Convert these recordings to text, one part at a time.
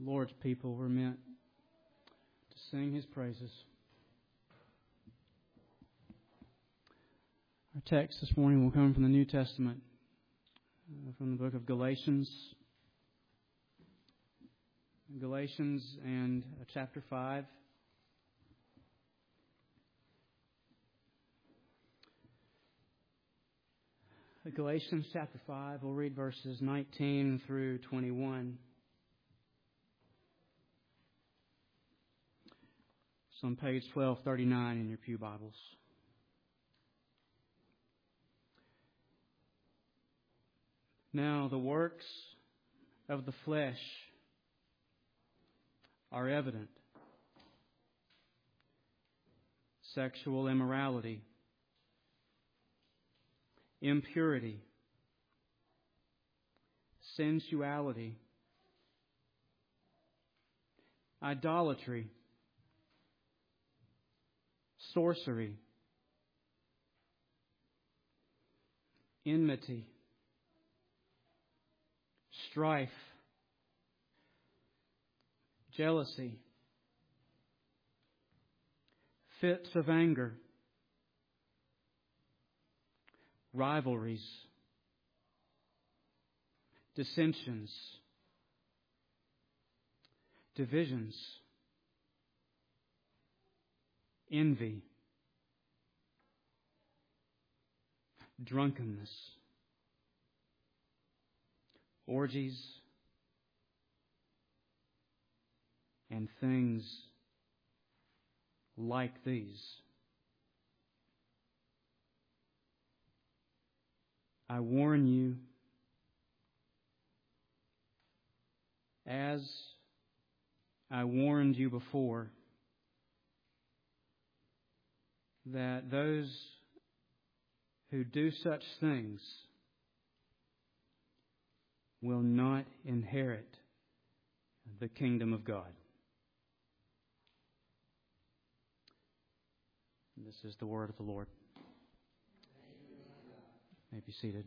Lord's people were meant to sing His praises. Our text this morning will come from the New Testament, from the book of Galatians. Galatians and chapter 5. Galatians chapter 5, we'll read verses 19 through 21. It's on page 1239 in your pew Bibles. Now the works of the flesh are evident: sexual immorality, impurity, sensuality, idolatry, sorcery, enmity, strife, jealousy, fits of anger, rivalries, dissensions, divisions, envy, drunkenness, orgies, and things like these. I warn you, as I warned you before, that those who do such things will not inherit the kingdom of God. This is the word of the Lord. You may be seated.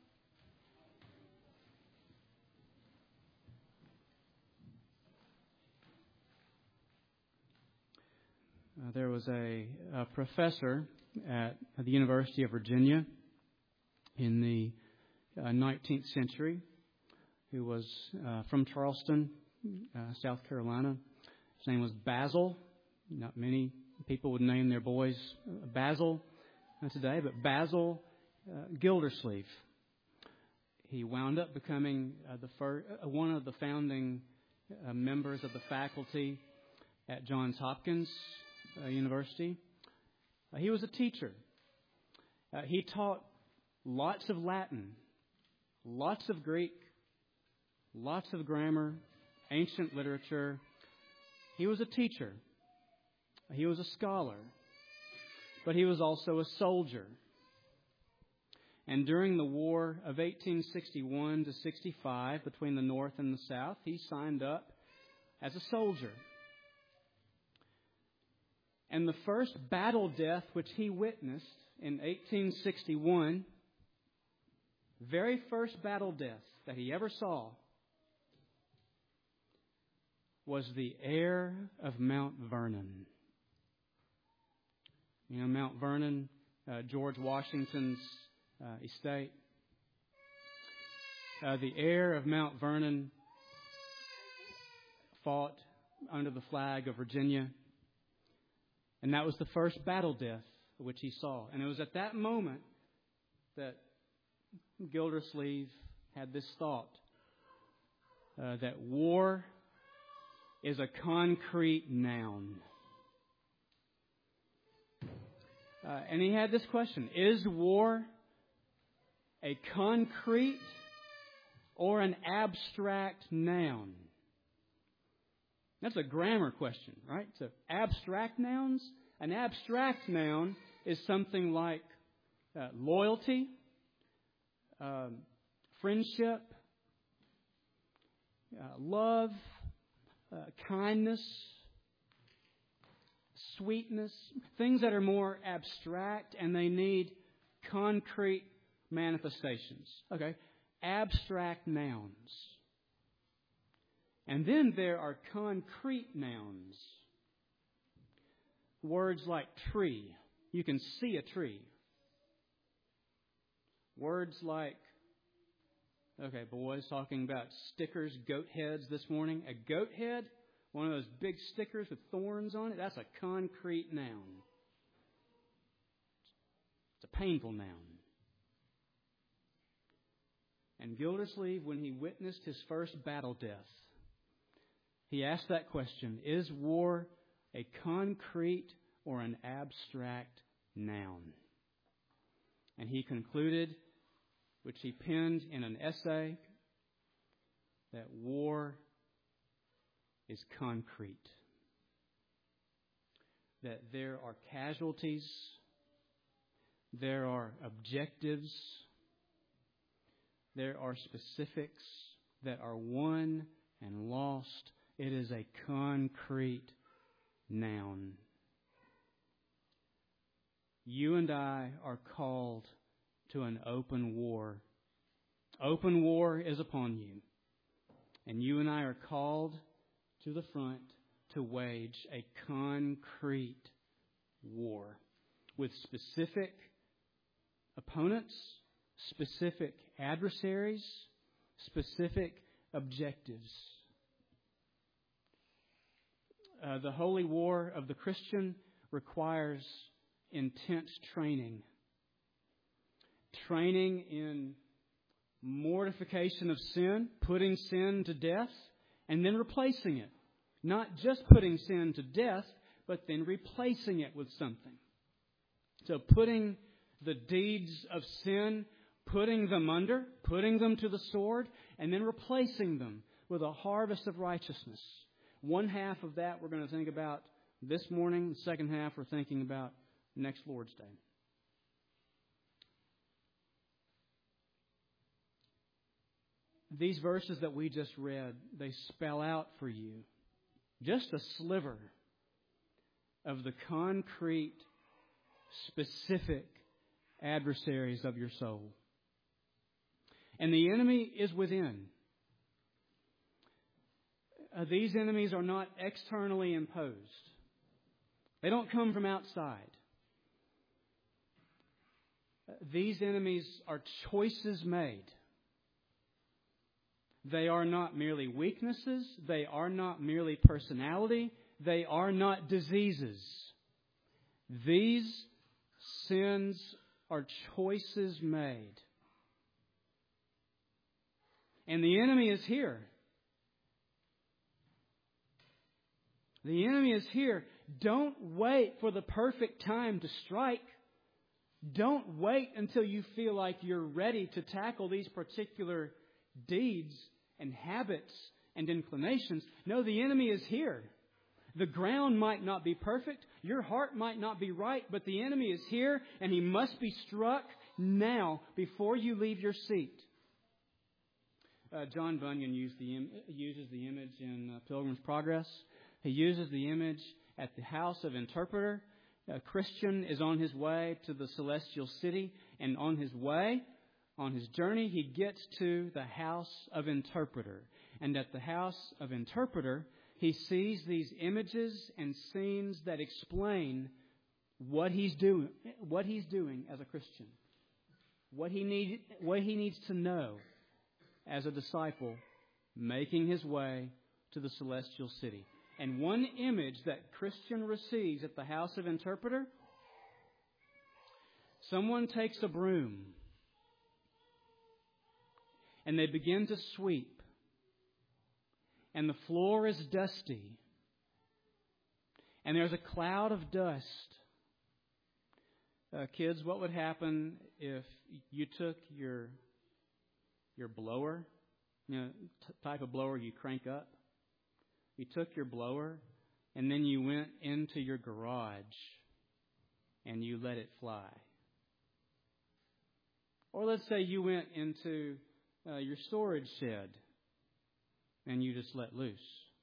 There was a professor at the University of Virginia in the 19th century who was from Charleston, South Carolina. His name was Basil. Not many people would name their boys Basil today, but Basil Gildersleeve. He wound up becoming one of the founding members of the faculty at Johns Hopkins University. He was a teacher. He taught lots of Latin, lots of Greek, lots of grammar, ancient literature. He was a teacher. He was a scholar. But he was also a soldier. And during the War of 1861 to 65 between the North and the South, he signed up as a soldier. And the first battle death which he witnessed in 1861, very first battle death that he ever saw, was the heir of Mount Vernon. You know, Mount Vernon, George Washington's estate. The heir of Mount Vernon fought under the flag of Virginia. And that was the first battle death which he saw. And it was at that moment that Gildersleeve had this thought, that war is a concrete noun. And he had this question: is war a concrete or an abstract noun? That's a grammar question, right? So abstract nouns. An abstract noun is something like loyalty, friendship, love, kindness, sweetness, things that are more abstract and they need concrete manifestations. Okay, abstract nouns. And then there are concrete nouns. Words like tree. You can see a tree. Words like, okay, boys talking about stickers, goat heads this morning. A goat head, one of those big stickers with thorns on it, that's a concrete noun. It's a painful noun. And Gildersleeve, when he witnessed his first battle death, he asked that question, is war a concrete or an abstract noun? And he concluded, which he penned in an essay, that war is concrete. That there are casualties, there are objectives, there are specifics that are won and lost. It is a concrete noun. You and I are called to an open war. Open war is upon you. And you and I are called to the front to wage a concrete war with specific opponents, specific adversaries, specific objectives. The holy war of the Christian requires intense training. Training in mortification of sin, putting sin to death, and then replacing it. Not just putting sin to death, but then replacing it with something. So putting the deeds of sin, putting them under, putting them to the sword, and then replacing them with a harvest of righteousness. One half of that we're going to think about this morning. The second half we're thinking about next Lord's Day. These verses that we just read, they spell out for you just a sliver of the concrete, specific adversaries of your soul. And the enemy is within. These enemies are not externally imposed. They don't come from outside. These enemies are choices made. They are not merely weaknesses. They are not merely personality. They are not diseases. These sins are choices made. And the enemy is here. The enemy is here. Don't wait for the perfect time to strike. Don't wait until you feel like you're ready to tackle these particular deeds and habits and inclinations. No, the enemy is here. The ground might not be perfect. Your heart might not be right, but the enemy is here and he must be struck now before you leave your seat. John Bunyan uses the image in Pilgrim's Progress. He uses the image at the house of interpreter. A Christian is on his way to the celestial city, and on his way, on his journey, he gets to the house of interpreter. And at the house of interpreter, he sees these images and scenes that explain what he's doing as a Christian, what he needs to know as a disciple making his way to the celestial city. And one image that Christian receives at the house of interpreter, someone takes a broom and they begin to sweep. And the floor is dusty. And there's a cloud of dust. Kids, what would happen if you took your blower, type of blower you crank up? You took your blower and then you went into your garage and you let it fly. Or let's say you went into your storage shed and you just let loose.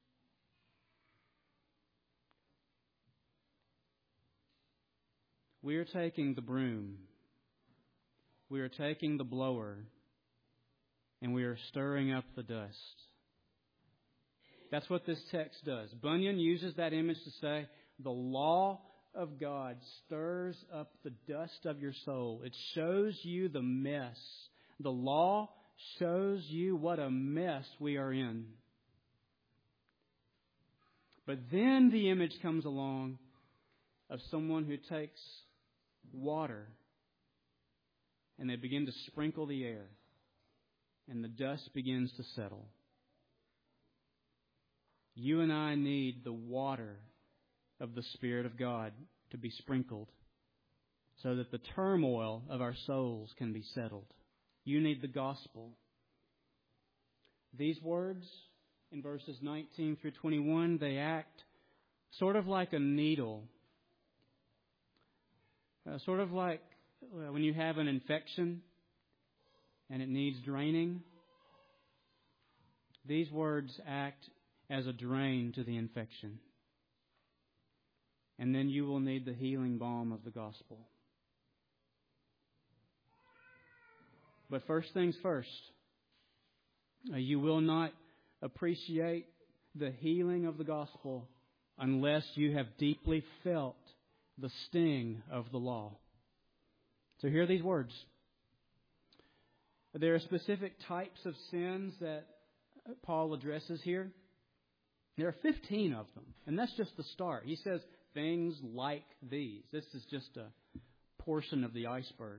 We are taking the broom, we are taking the blower, and we are stirring up the dust. That's what this text does. Bunyan uses that image to say, the law of God stirs up the dust of your soul. It shows you the mess. The law shows you what a mess we are in. But then the image comes along of someone who takes water and they begin to sprinkle the air and the dust begins to settle. You and I need the water of the Spirit of God to be sprinkled so that the turmoil of our souls can be settled. You need the gospel. These words in verses 19 through 21, they act sort of like a needle. Sort of like when you have an infection and it needs draining. These words act as a drain to the infection. And then you will need the healing balm of the gospel. But first things first, you will not appreciate the healing of the gospel unless you have deeply felt the sting of the law. So hear these words. There are specific types of sins that Paul addresses here. There are 15 of them, and that's just the start. He says things like these. This is just a portion of the iceberg.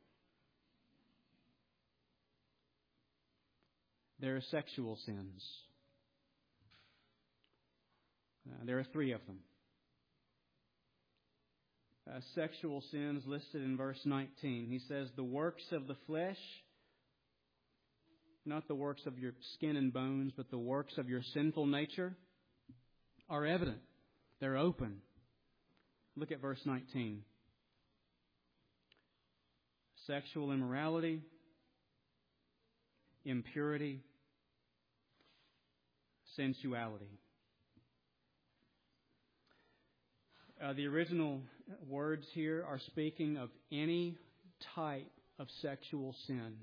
There are sexual sins. There are 3 of them. Sexual sins listed in verse 19. He says, the works of the flesh, not the works of your skin and bones, but the works of your sinful nature are evident. They're open. Look at verse 19. Sexual immorality, impurity, sensuality. The original words here are speaking of any type of sexual sin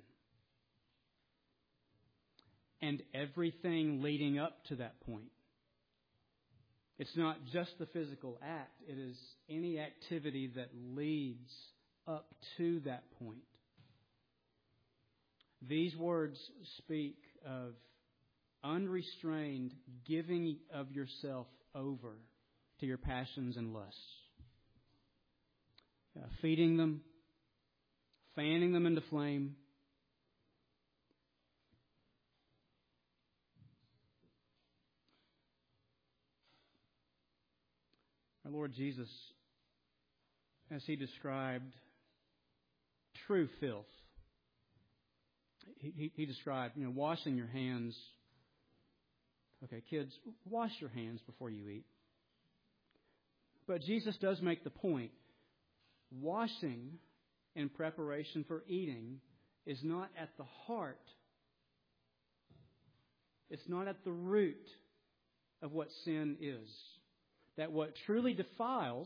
and everything leading up to that point. It's not just the physical act. It is any activity that leads up to that point. These words speak of unrestrained giving of yourself over to your passions and lusts. Feeding them, fanning them into flame. Our Lord Jesus, as He described true filth, He described, washing your hands. Okay, kids, wash your hands before you eat. But Jesus does make the point. Washing in preparation for eating is not at the heart. It's not at the root of what sin is. That what truly defiles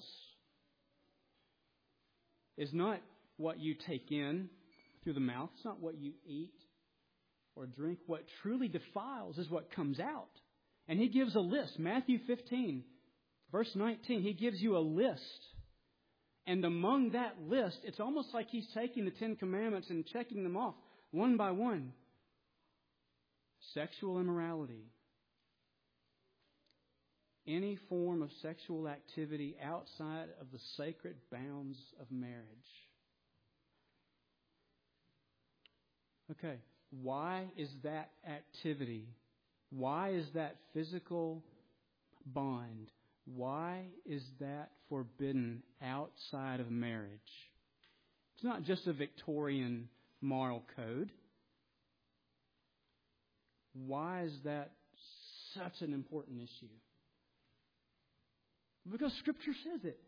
is not what you take in through the mouth. It's not what you eat or drink. What truly defiles is what comes out. And He gives a list. Matthew 15, verse 19, He gives you a list. And among that list, it's almost like He's taking the 10 Commandments and checking them off one by one. Sexual immorality. Any form of sexual activity outside of the sacred bounds of marriage. Okay, why is that activity? Why is that physical bond? Why is that forbidden outside of marriage? It's not just a Victorian moral code. Why is that such an important issue? Because Scripture says it.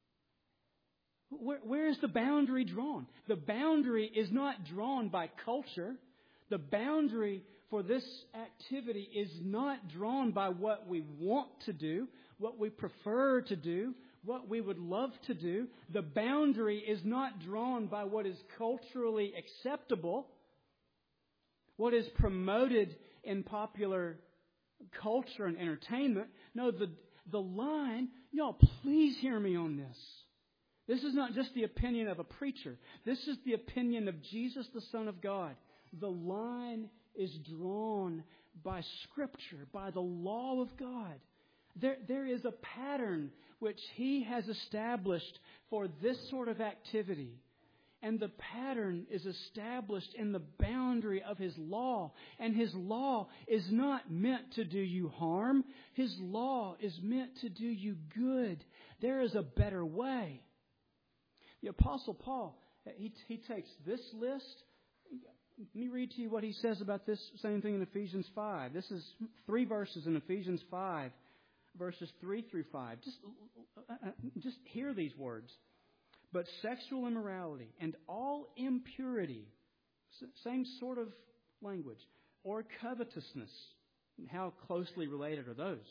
Where is the boundary drawn? The boundary is not drawn by culture. The boundary for this activity is not drawn by what we want to do, what we prefer to do, what we would love to do. The boundary is not drawn by what is culturally acceptable, what is promoted in popular culture and entertainment. No, the line, y'all, please hear me on this. This is not just the opinion of a preacher. This is the opinion of Jesus, the Son of God. The line is drawn by Scripture, by the law of God. There is a pattern which He has established for this sort of activity. And the pattern is established in the boundary of His law. And His law is not meant to do you harm. His law is meant to do you good. There is a better way. The Apostle Paul, he takes this list. Let me read to you what he says about this same thing in Ephesians 5. This is 3 verses in Ephesians 5, verses 3 through 5. Just hear these words. But sexual immorality and all impurity, same sort of language, or covetousness. How closely related are those?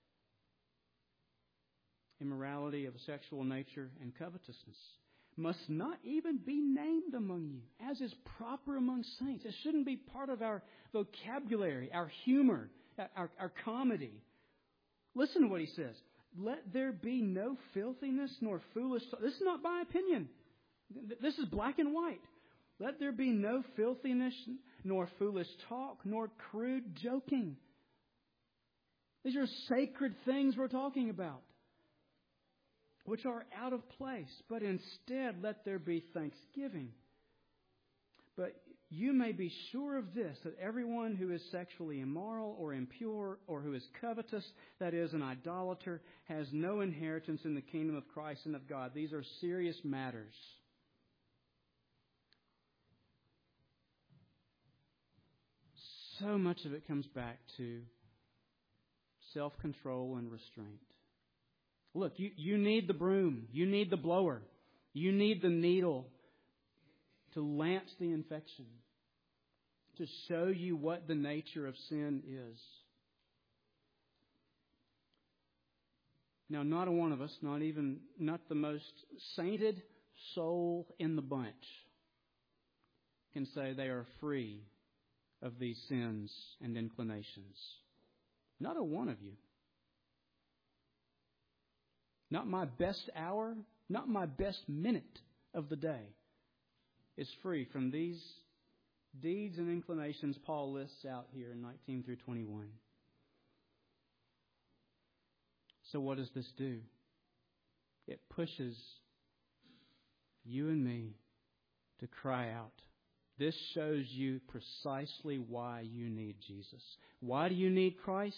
Immorality of a sexual nature and covetousness must not even be named among you, as is proper among saints. It shouldn't be part of our vocabulary, our humor, our comedy. Listen to what he says. Let there be no filthiness nor foolish talk. This is not my opinion. This is black and white. Let there be no filthiness nor foolish talk nor crude joking. These are sacred things we're talking about, which are out of place. But instead, let there be thanksgiving. But you may be sure of this, that everyone who is sexually immoral or impure or who is covetous, that is, an idolater, has no inheritance in the kingdom of Christ and of God. These are serious matters. So much of it comes back to self-control and restraint. Look, you need the broom. You need the blower. You need the needle to lance the infection, to show you what the nature of sin is. Now, not a one of us, not the most sainted soul in the bunch, can say they are free of these sins and inclinations. Not a one of you. Not my best hour, not my best minute of the day is free from these deeds and inclinations Paul lists out here in 19 through 21. So what does this do? It pushes you and me to cry out. This shows you precisely why you need Jesus. Why do you need Christ?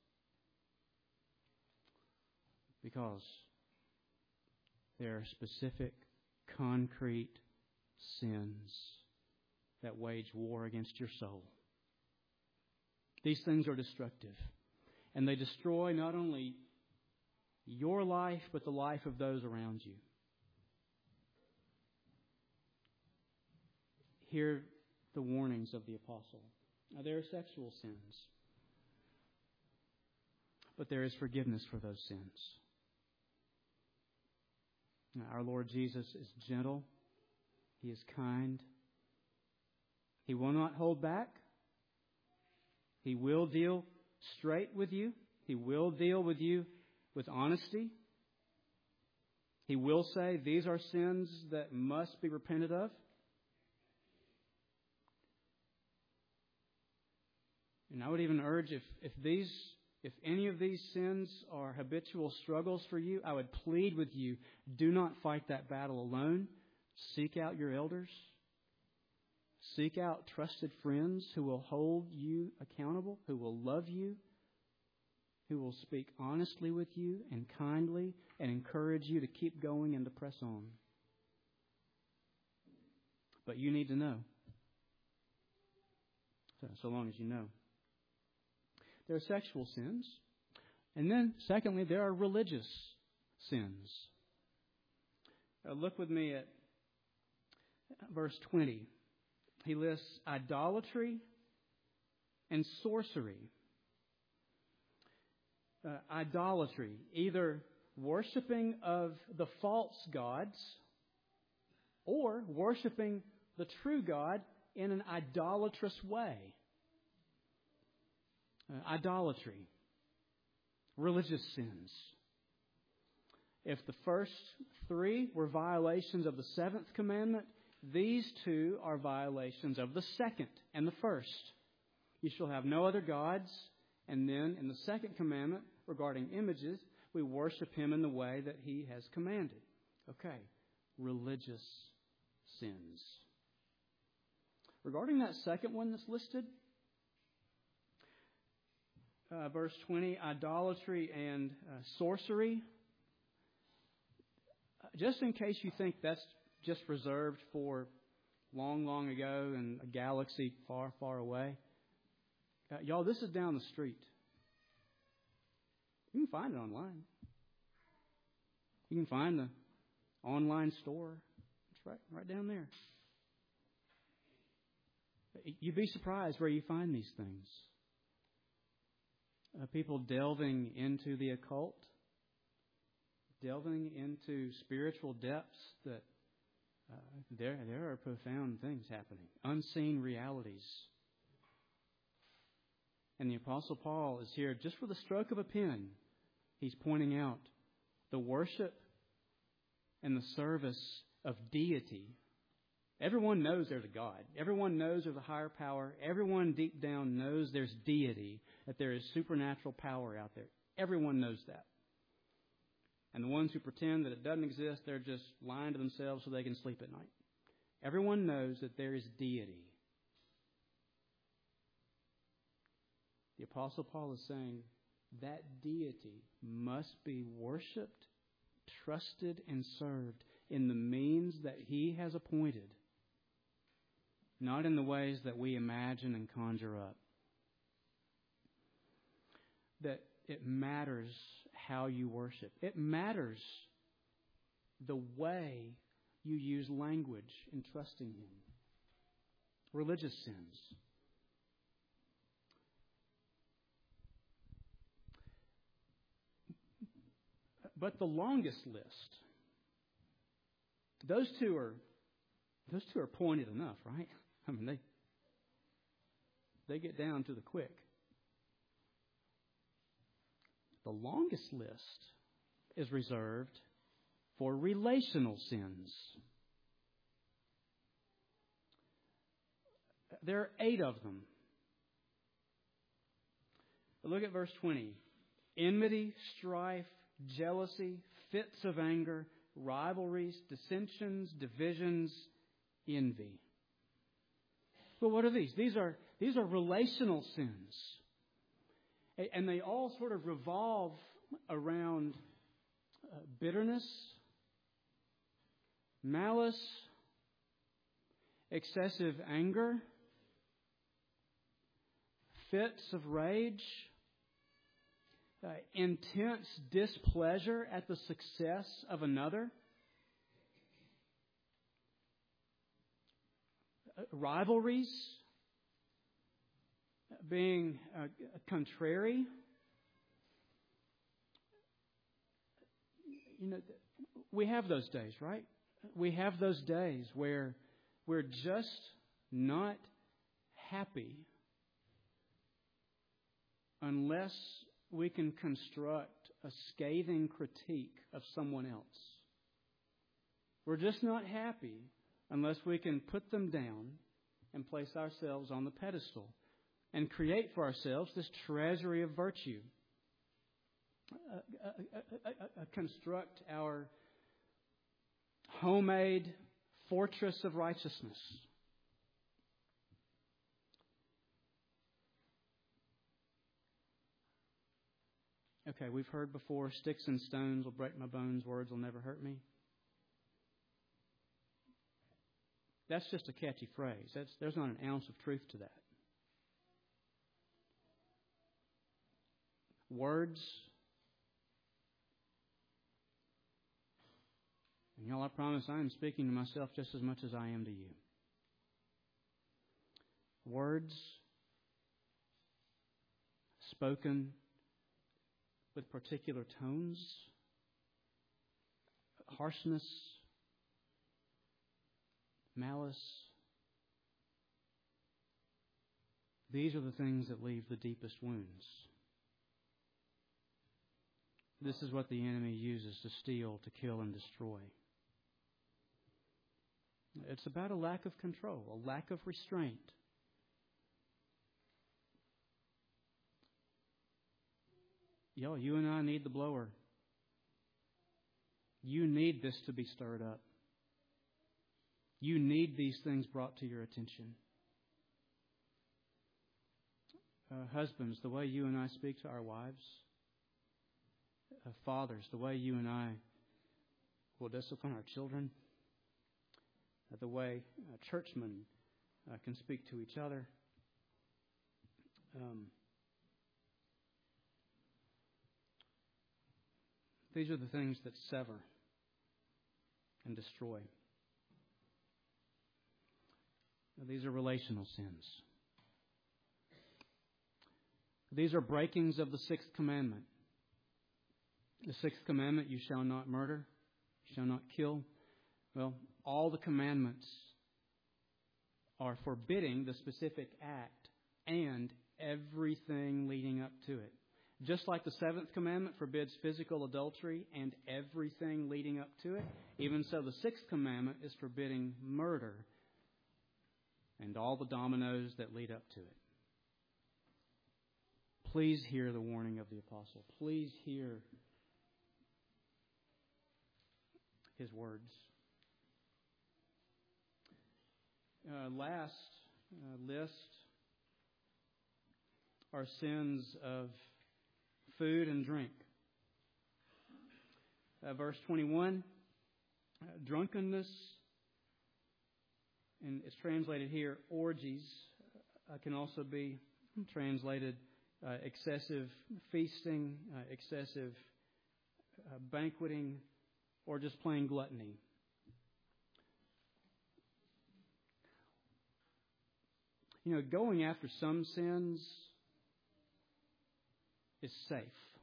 Because there are specific, concrete sins that wage war against your soul. These things are destructive, and they destroy not only your life, but the life of those around you. Hear the warnings of the apostle. Now, there are sexual sins, but there is forgiveness for those sins. Now, our Lord Jesus is gentle. He is kind. He will not hold back. He will deal straight with you. He will deal with you with honesty. He will say, these are sins that must be repented of. And I would even urge, if any of these sins are habitual struggles for you, I would plead with you, do not fight that battle alone. Seek out your elders. Seek out trusted friends who will hold you accountable, who will love you, who will speak honestly with you and kindly and encourage you to keep going and to press on. But you need to know. So long as you know. There are sexual sins. And then, secondly, there are religious sins. Look with me at verse 20. He lists idolatry and sorcery. Idolatry, either worshiping of the false gods or worshiping the true God in an idolatrous way. idolatry, religious sins. If the first three were violations of the seventh commandment, these two are violations of the second and the first. You shall have no other gods. And then in the second commandment regarding images, we worship Him in the way that He has commanded. Okay, religious sins. Regarding that second one that's listed, verse 20, idolatry and sorcery. Just in case you think that's just reserved for long, long ago in a galaxy far, far away, y'all, this is down the street. You can find it online. You can find the online store. It's right down there. You'd be surprised where you find these things. People delving into the occult, delving into spiritual depths that there are profound things happening, unseen realities. And the Apostle Paul is here just with a stroke of a pen. He's pointing out the worship and the service of deity. Everyone knows there's a God. Everyone knows there's a higher power. Everyone deep down knows there's deity, that there is supernatural power out there. Everyone knows that. And the ones who pretend that it doesn't exist, they're just lying to themselves so they can sleep at night. Everyone knows that there is deity. The Apostle Paul is saying that deity must be worshipped, trusted, and served in the means that He has appointed, not in the ways that we imagine and conjure up. That it matters how you worship. It matters the way you use language in trusting Him. Religious sins. But the longest list, those two are pointed enough, right? I mean, they get down to the quick. The longest list is reserved for relational sins. There are 8 of them. Look at verse 20. Enmity, strife, jealousy, fits of anger, rivalries, dissensions, divisions, envy. Well, what are these? These are relational sins. And they all sort of revolve around bitterness, malice, excessive anger, fits of rage, intense displeasure at the success of another, rivalries, being contrary. We have those days, right? We have those days where we're just not happy unless we can construct a scathing critique of someone else. We're just not happy unless we can put them down and place ourselves on the pedestal and create for ourselves this treasury of virtue. Construct our homemade fortress of righteousness. Okay, we've heard before, sticks and stones will break my bones, words will never hurt me. That's just a catchy phrase. There's not an ounce of truth to that. Words. And y'all, I promise I am speaking to myself just as much as I am to you. Words spoken with particular tones, harshness, malice, These are the things that leave the deepest wounds. This is what the enemy uses to steal, to kill, and destroy. It's about a lack of control, a lack of restraint. You and I need the blower. You need this to be stirred up. You need these things brought to your attention. Husbands, the way you and I speak to our wives. Fathers, the way you and I will discipline our children. The way churchmen can speak to each other. These are the things that sever and destroy. These are relational sins. These are breakings of the sixth commandment. The sixth commandment, you shall not murder, you shall not kill. Well, all the commandments are forbidding the specific act and everything leading up to it. Just like the seventh commandment forbids physical adultery and everything leading up to it, even so the sixth commandment is forbidding murder and all the dominoes that lead up to it. Please hear the warning of the apostle. Please hear his words. Last list are sins of food and drink. Verse 21, drunkenness, and it's translated here, orgies, can also be translated excessive feasting, excessive banqueting, or just plain gluttony. Going after some sins is safe.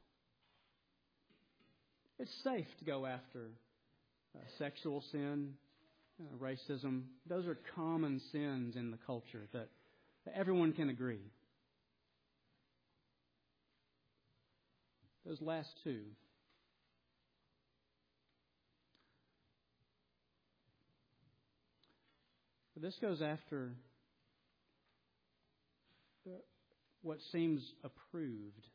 It's safe to go after sexual sin, racism. Those are common sins in the culture that everyone can agree. Those last two. But this goes after what seems approved.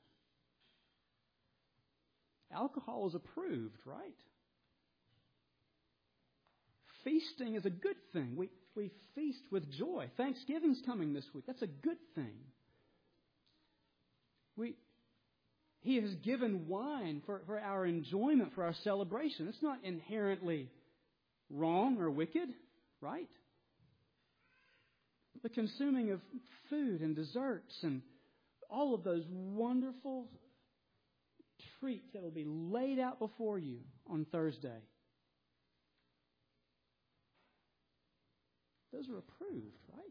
Alcohol is approved, right? Feasting is a good thing. We feast with joy. Thanksgiving's coming this week. That's a good thing. He has given wine for our enjoyment, for our celebration. It's not inherently wrong or wicked, right? The consuming of food and desserts and all of those wonderful treats that will be laid out before you on Thursday. Those are approved, right?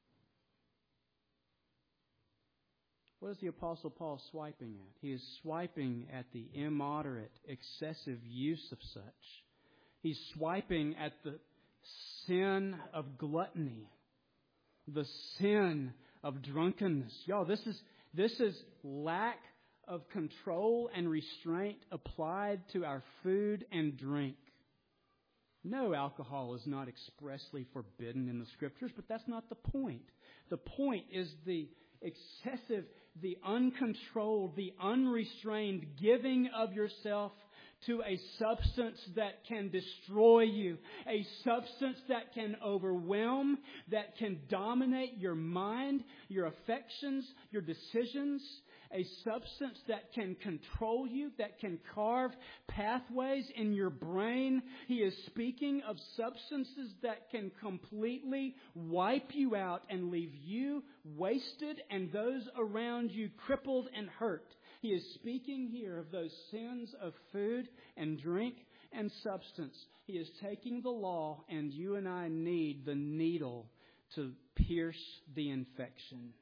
What is the Apostle Paul swiping at? He is swiping at the immoderate, excessive use of such. He's swiping at the sin of gluttony, the sin of drunkenness. Y'all, this is lack of control and restraint applied to our food and drink. No, alcohol is not expressly forbidden in the Scriptures, but that's not the point. The point is the excessive, the uncontrolled, the unrestrained giving of yourself to a substance that can destroy you, a substance that can overwhelm, that can dominate your mind, your affections, your decisions, a substance that can control you, that can carve pathways in your brain. He is speaking of substances that can completely wipe you out and leave you wasted and those around you crippled and hurt. He is speaking here of those sins of food and drink and substance. He is taking the law, and you and I need the needle to pierce the infection.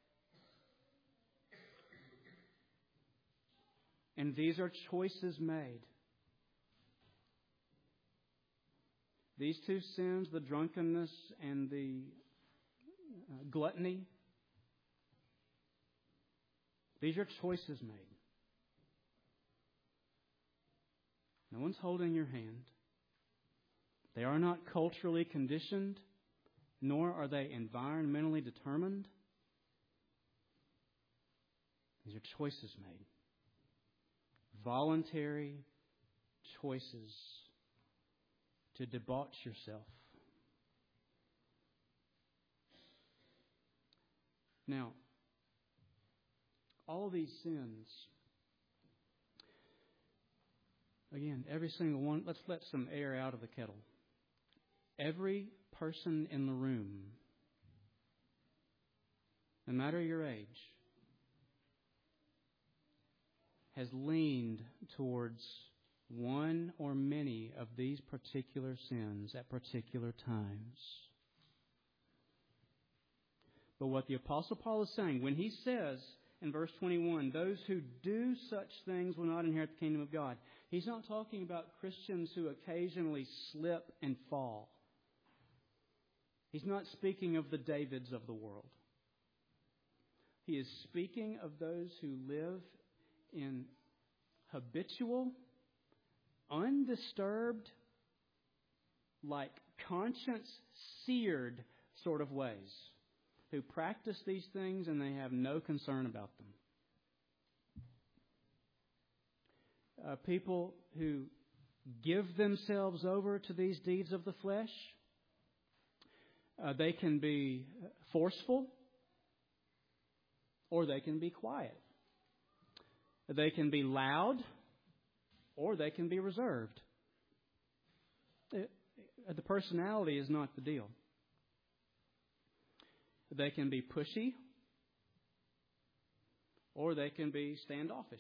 And these are choices made. These two sins, the drunkenness and the gluttony, These are choices made. No one's holding your hand. They are not culturally conditioned, nor are they environmentally determined. These are choices made. Voluntary choices to debauch yourself. Now, all these sins, again, every single one, let's let some air out of the kettle. Every person in the room, no matter your age, has leaned towards one or many of these particular sins at particular times. But what the Apostle Paul is saying, when he says in verse 21, those who do such things will not inherit the kingdom of God, he's not talking about Christians who occasionally slip and fall. He's not speaking of the Davids of the world. He is speaking of those who live in habitual, undisturbed, like conscience-seared sort of ways, who practice these things and they have no concern about them. People who give themselves over to these deeds of the flesh, they can be forceful or they can be quiet. They can be loud or they can be reserved. The personality is not the deal. They can be pushy or they can be standoffish.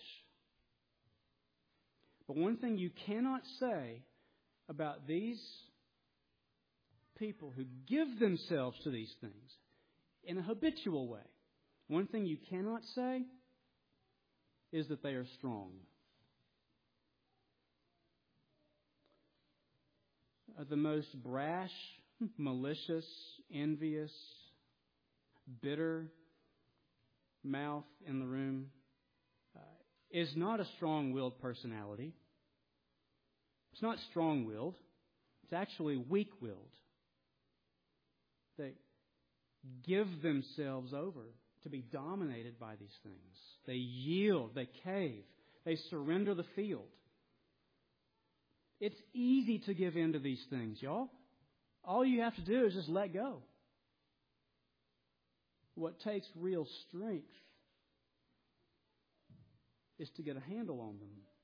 But one thing you cannot say about these people who give themselves to these things in a habitual way, one thing you cannot say is that they are strong. The most brash, malicious, envious, bitter mouth in the room is not a strong-willed personality. It's not strong-willed. It's actually weak-willed. They give themselves over to be dominated by these things. They yield, they cave, they surrender the field. It's easy to give in to these things, y'all. All you have to do is just let go. What takes real strength is to get a handle on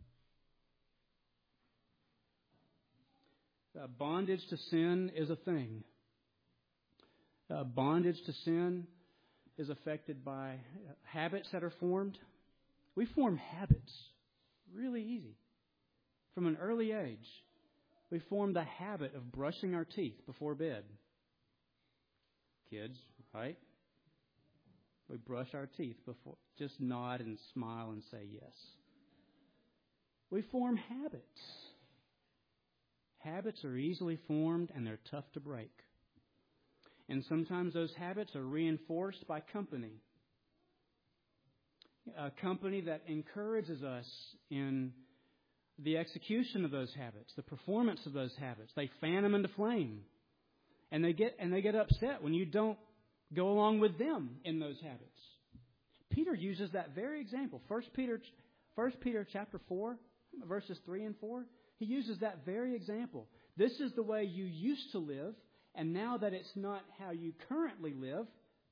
them. Bondage to sin is a thing. Bondage to sin is affected by habits that are formed. We form habits really easy. From an early age, we form the habit of brushing our teeth before bed. Kids, right? We brush our teeth before. Just nod and smile and say yes. We form habits. Habits are easily formed and they're tough to break. And sometimes those habits are reinforced by company. A company that encourages us in the execution of those habits, the performance of those habits. They fan them into flame. And they get upset when you don't go along with them in those habits. Peter uses that very example. 1 Peter chapter 4, verses 3 and 4. He uses that very example. This is the way you used to live, and now that it's not how you currently live,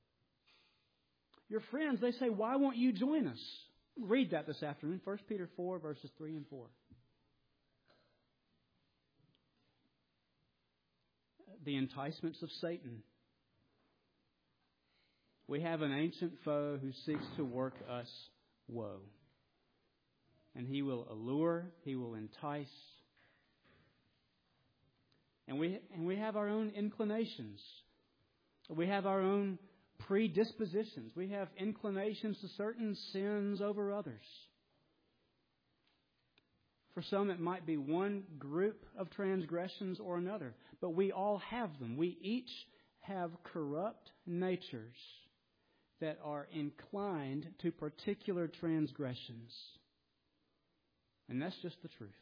your friends, they say, why won't you join us? Read that this afternoon. 1 Peter 4, verses 3 and 4. The enticements of Satan. We have an ancient foe who seeks to work us woe. And he will allure, he will entice. And we have our own inclinations. We have our own predispositions. We have inclinations to certain sins over others. For some, it might be one group of transgressions or another. But we all have them. We each have corrupt natures that are inclined to particular transgressions. And that's just the truth.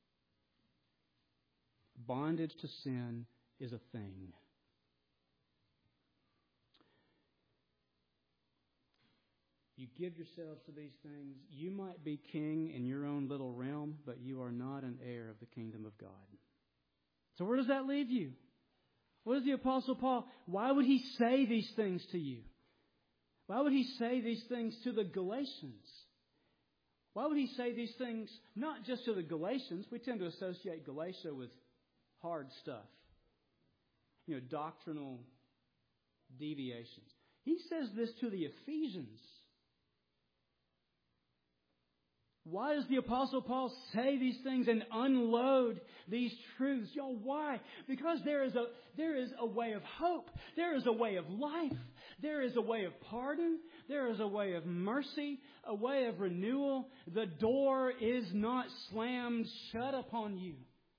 Bondage to sin is a thing. You give yourselves to these things. You might be king in your own little realm, but you are not an heir of the kingdom of God. So where does that leave you? What does the Apostle Paul, why would he say these things to you? Why would he say these things to the Galatians? Why would he say these things not just to the Galatians? We tend to associate Galatia with hard stuff. Doctrinal deviations. He says this to the Ephesians. Why does the Apostle Paul say these things and unload these truths? Y'all, why? Because there is a way of hope. There is a way of life. There is a way of pardon. There is a way of mercy, a way of renewal. The door is not slammed shut upon you.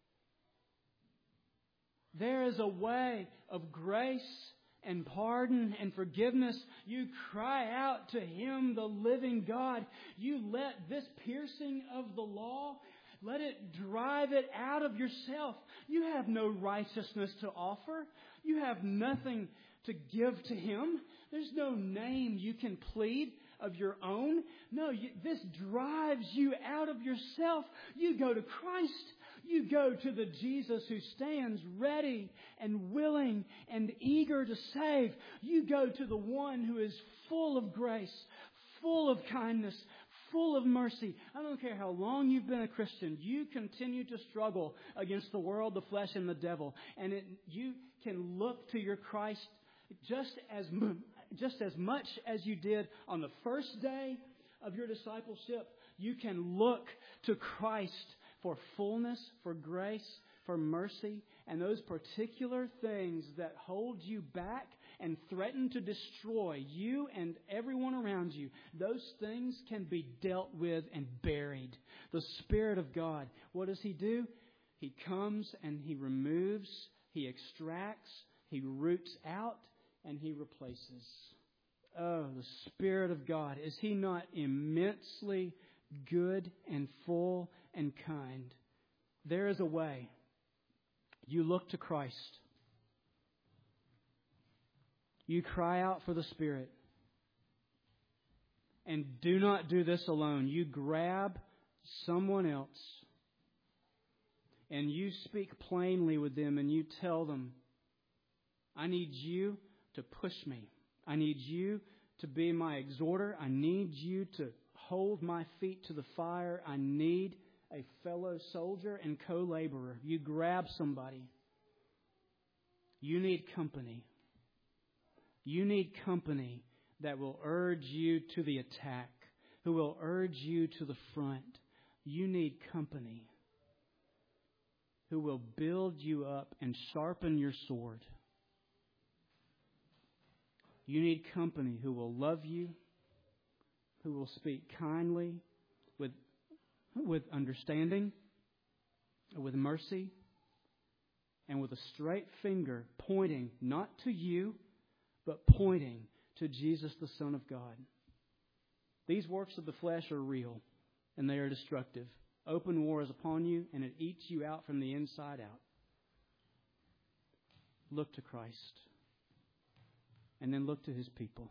There is a way of grace and pardon and forgiveness. You cry out to Him, the living God. You let this piercing of the law, let it drive it out of yourself. You have no righteousness to offer. You have nothing to give to Him. There's no name you can plead of your own. No, this drives you out of yourself. You go to Christ. You go to the Jesus who stands ready and willing and eager to save. You go to the one who is full of grace, full of kindness, full of mercy. I don't care how long you've been a Christian. You continue to struggle against the world, the flesh, and the devil. And you can look to your Christ just as much as you did on the first day of your discipleship. You can look to Christ for fullness, for grace, for mercy, and those particular things that hold you back and threaten to destroy you and everyone around you, those things can be dealt with and buried. The Spirit of God, what does He do? He comes and He removes, He extracts, He roots out, and He replaces. Oh, the Spirit of God. Is He not immensely good and full and kind? There is a way. You look to Christ. You cry out for the Spirit. And do not do this alone. You grab someone else and you speak plainly with them and you tell them, I need you to push me. I need you to be my exhorter. I need you to hold my feet to the fire. I need a fellow soldier and co-laborer. You grab somebody. You need company. You need company that will urge you to the attack, who will urge you to the front. You need company who will build you up and sharpen your sword. You need company who will love you, who will speak kindly, with understanding, with mercy, and with a straight finger pointing not to you, but pointing to Jesus, the Son of God. These works of the flesh are real, and they are destructive. Open war is upon you, and it eats you out from the inside out. Look to Christ, and then look to His people,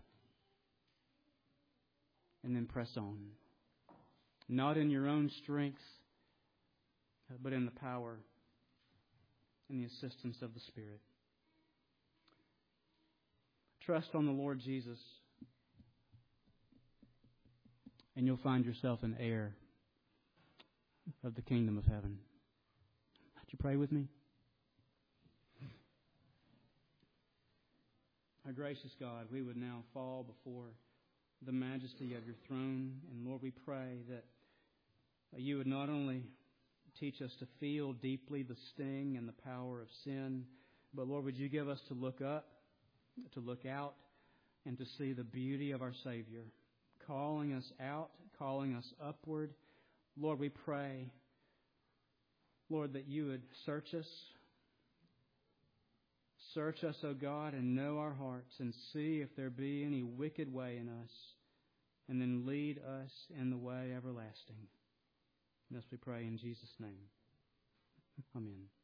and then press on. Not in your own strength, but in the power and the assistance of the Spirit. Trust on the Lord Jesus, and you'll find yourself an heir of the kingdom of heaven. Would you pray with me? Our gracious God, we would now fall before the majesty of your throne. And Lord, we pray that you would not only teach us to feel deeply the sting and the power of sin, but Lord, would you give us to look up, to look out, and to see the beauty of our Savior, calling us out, calling us upward. Lord, we pray, Lord, that you would search us Search us, O God, and know our hearts, and see if there be any wicked way in us, and then lead us in the way everlasting. And thus we pray in Jesus' name. Amen.